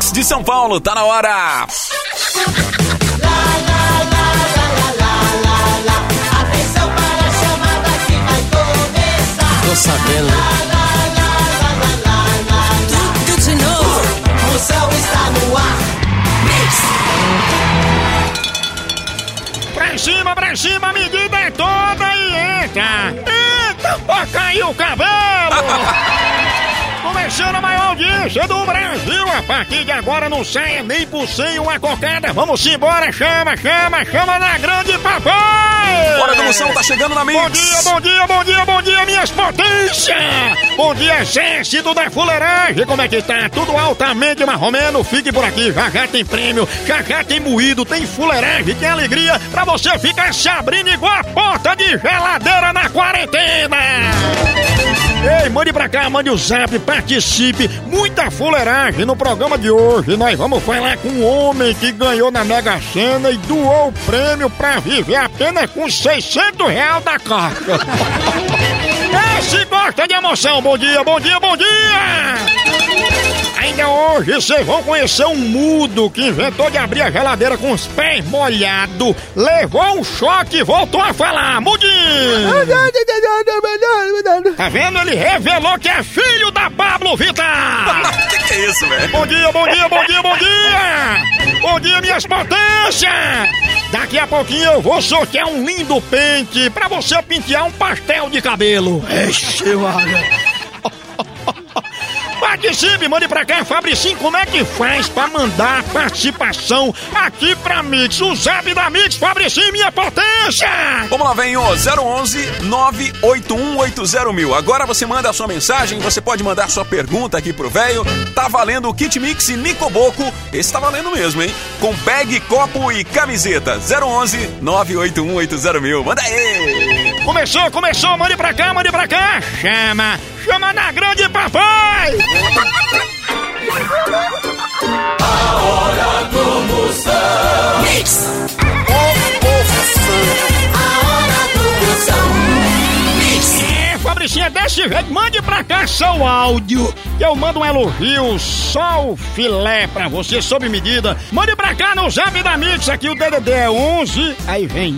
Mix de São Paulo, tá na hora. Atenção para a chamada que vai começar. Tô sabendo. Tudo de novo. Moção está no ar. Pra cima, a medida é toda e entra. Eita, ó, caiu o cabelo. Começando a maior audiência do Brasil. A partir de agora não saia nem por cem uma cocada. Vamos embora, chama na grande papai. Hora do Moção tá chegando na Mix. Bom dia, minhas potências. Bom dia, exército da fuleiragem. Como é que tá? Tudo altamente marromeno. Fique por aqui, já tem prêmio, já tem moído, tem fuleiragem, tem alegria pra você ficar se abrindo igual a porta de geladeira na quarentena. Ei, mande pra cá, mande o zap, participe. Muita fuleiragem no programa de hoje. Nós vamos falar com um homem que ganhou na Mega Sena e doou o prêmio pra viver apenas com R$600 da caixa. Esse gosta de emoção. Bom dia. Ainda hoje vocês vão conhecer um mudo que inventou de abrir a geladeira com os pés molhados, levou um choque e voltou a falar. Mudinho! Tá vendo? Ele revelou que é filho da Pablo Vittar! Que é isso, velho? Bom dia! Bom dia, minhas potências! Daqui a pouquinho eu vou sortear um lindo pente pra você pentear um pastel de cabelo. Ixi, olha. Participe, mande pra cá, Fabricinho, como é que faz pra mandar participação aqui pra Mix? O zap da Mix, Fabricinho, minha potência! Vamos lá, vem o 011-981801000. Agora você manda a sua mensagem, você pode mandar sua pergunta aqui pro velho. Tá valendo o Kit Mix e Nicoboco. Esse tá valendo mesmo, hein? Com bag, copo e camiseta. 011-981801000. Manda aí! Começou, mande pra cá! Chama na grande papai! A hora do Moção. Mix. A hora do Moção. Mix. Fabricinha, desse jeito, mande pra cá seu áudio. Eu mando um elogio, só o filé pra você, sob medida. Mande pra cá no zap da Mix, aqui o DDD é 11, aí vem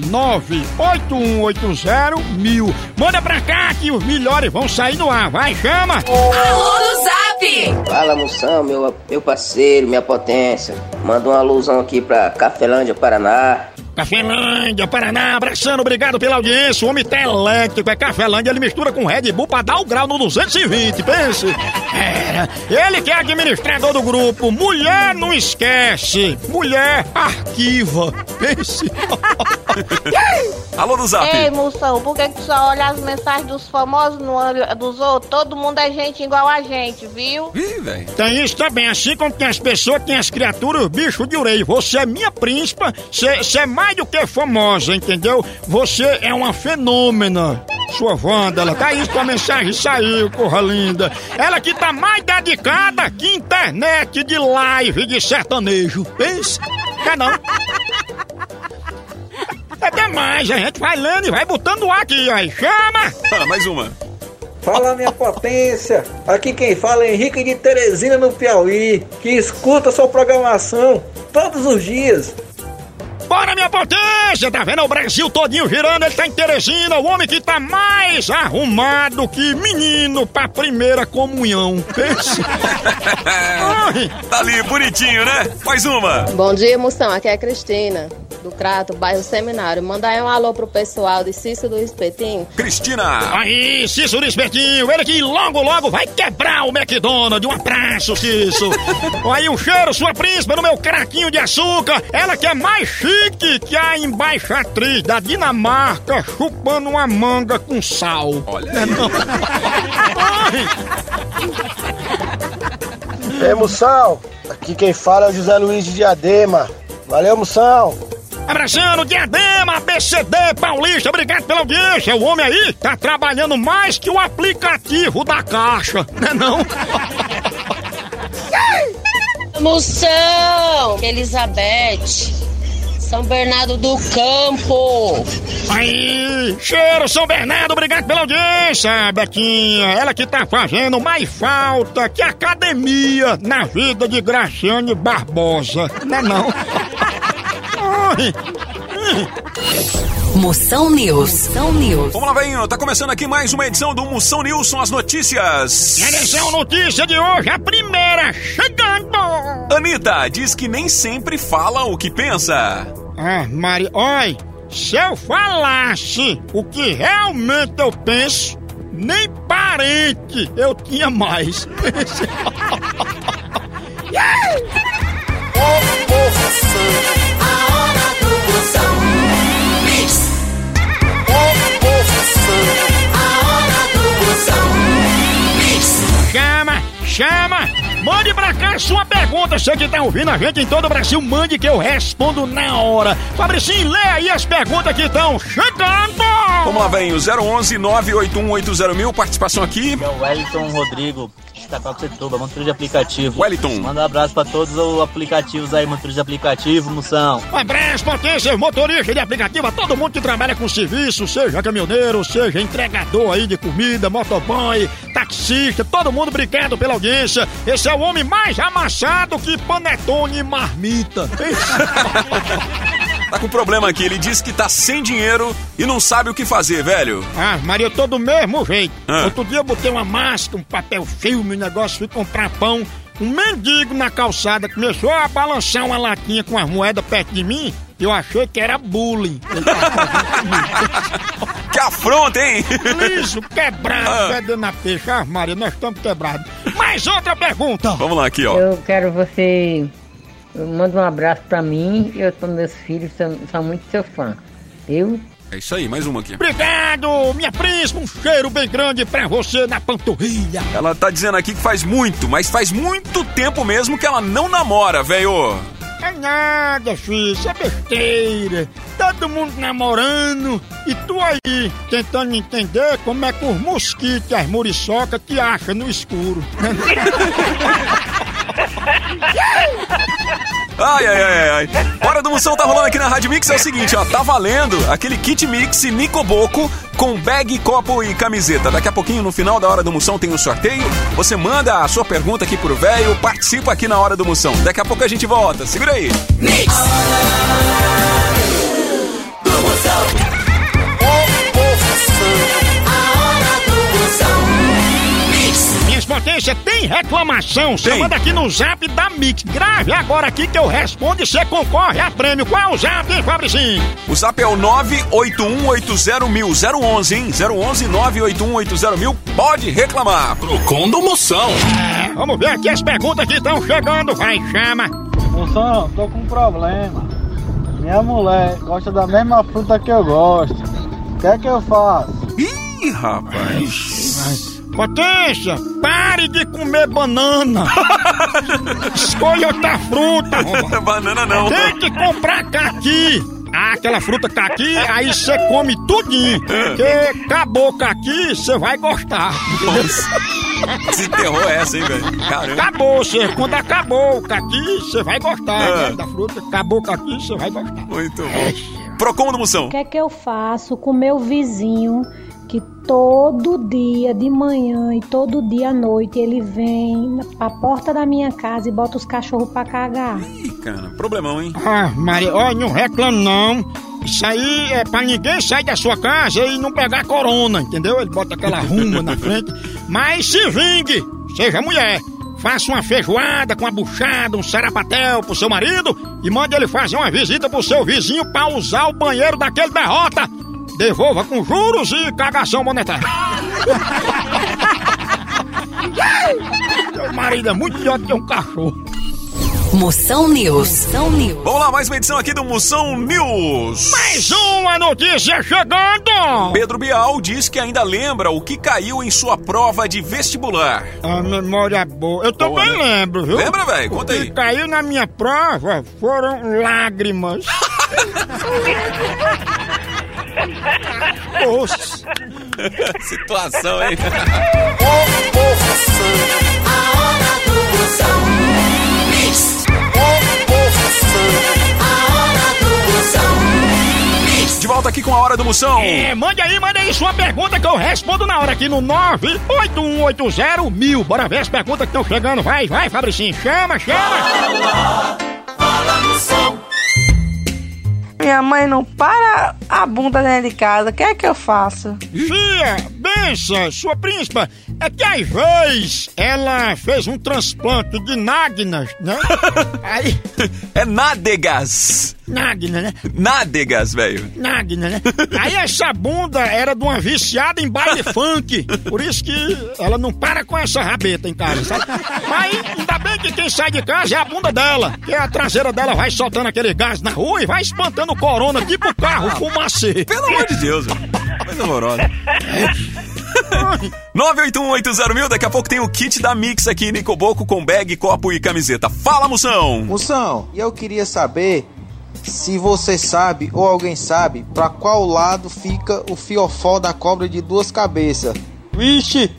981801000. Manda pra cá que os melhores vão sair no ar, vai, chama! Alô do Zap! Fala, Moção, meu parceiro, minha potência. Manda uma alusão aqui pra Cafelândia, Paraná. Cafelândia, Paraná, abraçando, obrigado pela audiência. O homem tá elétrico, é Cafelândia, ele mistura com Red Bull pra dar o grau no 220, pense. Ele que é administrador do grupo. Mulher não esquece, mulher arquiva, pense. Alô do Zap. Ei, Moção, por que tu só olha as mensagens dos famosos no olho dos outros? Todo mundo é gente igual a gente, viu? Ih, velho. Tem isso também, assim como tem as pessoas, tem as criaturas, bicho de orelha. Você é minha príncipa, você é mais do que famosa, entendeu? Você é uma fenômena. Sua Wanda, tá isso, a mensagem saiu, porra linda. Ela que tá mais dedicada que internet de live de sertanejo. Pensa? Quer não? É demais, a gente vai lendo e vai botando o ar aqui, aí. Chama! Mais uma. Fala, minha potência! Aqui quem fala é Henrique de Teresina, no Piauí, que escuta sua programação todos os dias. Bora, minha potência! Tá vendo o Brasil todinho girando? Ele tá em Teresina, o homem que tá mais arrumado que menino pra primeira comunhão. Pensa. Tá ali, bonitinho, né? Mais uma. Bom dia, Moção. Aqui é a Cristina, do Crato, bairro Seminário. Manda aí um alô pro pessoal de Cícero do Espetinho. Cristina. Aí, Cícero do Espetinho, ele que logo vai quebrar o McDonald's. Um abraço, Cícero. Aí um cheiro, sua príncipa, no meu craquinho de açúcar. Ela que é mais chique que a embaixatriz da Dinamarca chupando uma manga com sal. Olha aí. Ei, Moção, aqui quem fala é o José Luiz de Diadema. Valeu, Moção. Abraçando, Diadema, ABCD, Paulista, obrigado pela audiência. O homem aí tá trabalhando mais que o aplicativo da Caixa, né não? Moção, Elizabeth, São Bernardo do Campo. Aí, cheiro, São Bernardo, obrigado pela audiência, Betinha. Ela que tá fazendo mais falta que academia na vida de Graciane Barbosa. Não é não? Moção News. Moção News. Vamos lá, velhinho. Tá começando aqui mais uma edição do Moção News. São as notícias. Atenção, notícia de hoje, a primeira chegando. Anitta diz que nem sempre fala o que pensa. Ah, Maria, oi, se eu falasse o que realmente eu penso, nem parente eu tinha mais. A hora do Moção. A hora do Moção. Chama! Mande pra cá sua pergunta. Você que tá ouvindo a gente em todo o Brasil, mande que eu respondo na hora. Fabricinho, lê aí as perguntas que estão chegando. Vamos lá, velhinho. 011 98180 1000. Participação aqui. É o Wellington Rodrigo, Itacoaxetuba, motorista de aplicativo. Wellington. Manda um abraço pra todos os aplicativos aí, motorista de aplicativo, Moção. Um abraço, potência, motorista de aplicativo, a todo mundo que trabalha com serviço, seja caminhoneiro, seja entregador aí de comida, motoboy, taxista, todo mundo obrigado pela audiência. Esse é o homem mais amassado que panetone e marmita. Tá com problema aqui, ele disse que tá sem dinheiro e não sabe o que fazer, velho. Ah, Maria, eu tô do mesmo jeito. Outro dia eu botei uma máscara, um papel filme, um negócio, fui comprar pão. Um mendigo na calçada começou a balançar uma latinha com as moedas perto de mim. Eu achei que era bullying. Que afronta, hein? Liso, quebrado, perdendo na peixe. Ah, Maria, nós estamos quebrados. Mais outra pergunta. Vamos lá, aqui, ó. Eu quero você... Manda um abraço pra mim. Eu e meus filhos são muito seu fã. Eu... É isso aí, mais uma aqui. Obrigado, minha príncipe, um cheiro bem grande pra você na panturrilha. Ela tá dizendo aqui que faz muito, mas faz muito tempo mesmo que ela não namora, velho. É nada, filho, isso é besteira. Todo mundo namorando e tu aí tentando entender como é que os mosquitos e as muriçocas te acham no escuro. Ai. Hora do Moção tá rolando aqui na Rádio Mix. É o seguinte, ó, tá valendo aquele kit mix Nicoboco com bag, copo e camiseta. Daqui a pouquinho, no final da Hora do Moção, tem um sorteio. Você manda a sua pergunta aqui pro velho, participa aqui na Hora do Moção. Daqui a pouco a gente volta. Segura aí. Mix. Do Moção. Minhas potências, tem reclamação? Você manda aqui no zap da Mix. Grave agora aqui que eu respondo e você concorre a prêmio. Qual é o zap, hein, Fabricinho? O zap é o 981801000. 011, hein? 011 981801000. Pode reclamar. Procon do Moção. Vamos ver aqui as perguntas que estão chegando. Vai, chama. Moção, tô com um problema. Minha mulher gosta da mesma fruta que eu gosto. O que é que eu faço? Ih, rapaz. Potência, pare de comer banana. Escolha outra fruta. Banana não. Tem que comprar caqui. Ah, aquela fruta caqui, aí você come tudinho. Porque acabou caqui, você vai gostar. Se enterrou essa, hein, velho? Caramba. Acabou, quando acabou o caqui, você vai gostar, né, da fruta. Acabou o caqui, você vai gostar. Muito bom. Procon do Moção. O que é que eu faço com meu vizinho que todo dia de manhã e todo dia à noite ele vem pra porta da minha casa e bota os cachorros pra cagar? Ih, cara, problemão, hein? Ah, Maria, olha, não reclamo não. Isso aí é pra ninguém sair da sua casa e não pegar corona, entendeu? Ele bota aquela ruma na frente. Mas se vingue, seja mulher. Faça uma feijoada com uma buchada, um sarapatel pro seu marido e mande ele fazer uma visita pro seu vizinho pra usar o banheiro daquele derrota. Devolva com juros e cagação monetária. Meu marido é muito pior do que um cachorro. Moção News. Moção News. Vamos lá, mais uma edição aqui do Moção News. Mais uma notícia chegando. Pedro Bial diz que ainda lembra o que caiu em sua prova de vestibular. A memória boa. Eu também lembro, viu? Lembra, velho? Conta aí. O que caiu na minha prova foram lágrimas. Nossa. Situação, hein? A hora do Moção. A hora do Moção. De volta aqui com a Hora do Moção. Mande aí sua pergunta que eu respondo na hora aqui no 981801000. Bora ver as perguntas que estão chegando. Vai, Fabricinho. Chama. Fala Moção. Minha mãe não para a bunda dentro de casa. O que é que eu faço? Fia, benção, sua príncipa, é que às vezes ela fez um transplante de nádegas, né? Aí... É nádegas. Nádegas, né? Nádegas, velho. Nádegas, né? Aí essa bunda era de uma viciada em baile funk. Por isso que ela não para com essa rabeta em casa, sabe? Mas ainda bem que quem sai de casa é a bunda dela. Que a traseira dela vai soltando aquele gás na rua e vai espantando o corona, tipo carro fumacê. Pelo amor de Deus, velho. Coisa horrorosa. 981801000, daqui a pouco tem o kit da Mix aqui, Nicoboco, com bag, copo e camiseta. Fala, Moção! Moção, e eu queria saber se você sabe ou alguém sabe pra qual lado fica o fiofó da cobra de duas cabeças. Vixe!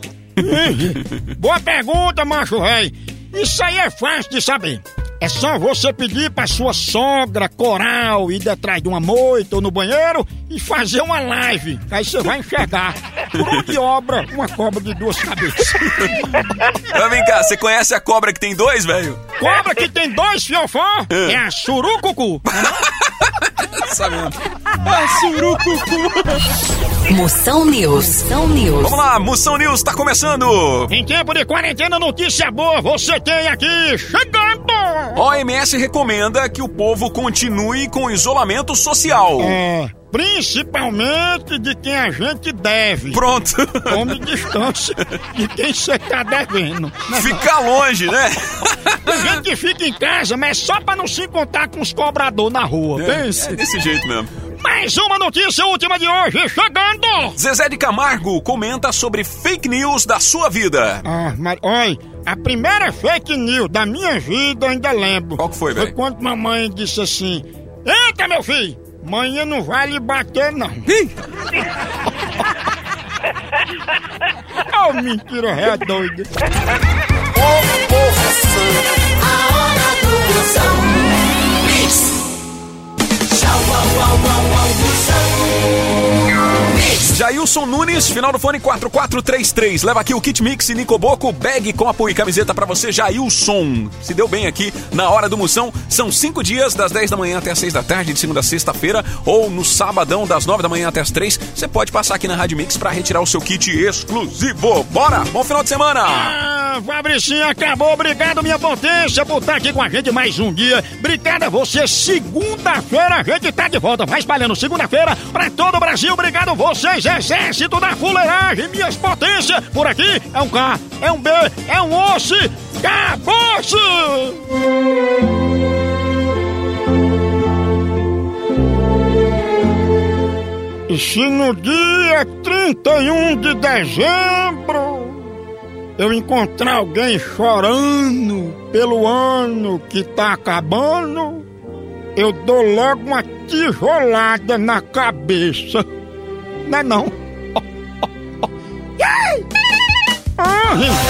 Boa pergunta, macho rei. Isso aí é fácil de saber. É só você pedir pra sua sogra coral ir detrás de uma moita ou no banheiro e fazer uma live. Aí você vai enxergar por onde obra uma cobra de duas cabeças. Mas vem cá, você conhece a cobra que tem dois, velho? Cobra que tem dois fiofó? É a surucucu. Sabendo. A surucucu. Moção News. Vamos lá, Moção News tá começando. Em tempo de quarentena, notícia boa você tem aqui chegando. OMS recomenda que o povo continue com isolamento social. Principalmente de quem a gente deve. Pronto. Tome distância de quem você tá devendo. Fica longe, né? Tem gente que fica em casa, mas só pra não se encontrar com os cobradores na rua. É desse jeito mesmo. Mais uma notícia última de hoje, chegando! Zezé de Camargo comenta sobre fake news da sua vida. Mas olha, a primeira fake news da minha vida eu ainda lembro. Qual que foi, velho? Foi quando mamãe disse assim: eita, meu filho, manhã não vai lhe bater, não. Oh, mentira, é doido. A Hora do Moção. Tchau, Jailson Nunes, final do fone 4433. Leva aqui o Kit Mix e Nicoboco, bag, copo e camiseta pra você, Jailson. Se deu bem aqui na Hora do Moção. São 5 dias, das 10 da manhã até as 6 da tarde, de segunda a sexta-feira, ou no sabadão, das 9 da manhã até as 3. Você pode passar aqui na Rádio Mix pra retirar o seu kit exclusivo. Bora! Bom final de semana! Fabricinho, acabou. Obrigado, minha potência, por estar aqui com a gente mais um dia. Obrigado a você. Segunda-feira a gente tá de volta. Vai espalhando segunda-feira pra todo o Brasil. Obrigado a vocês, exército da fuleiragem, minhas potências. Por aqui é um K, é um B, é um osso. Acabou-se! E se no dia 31 de dezembro eu encontrar alguém chorando pelo ano que tá acabando, eu dou logo uma tijolada na cabeça. Não é não?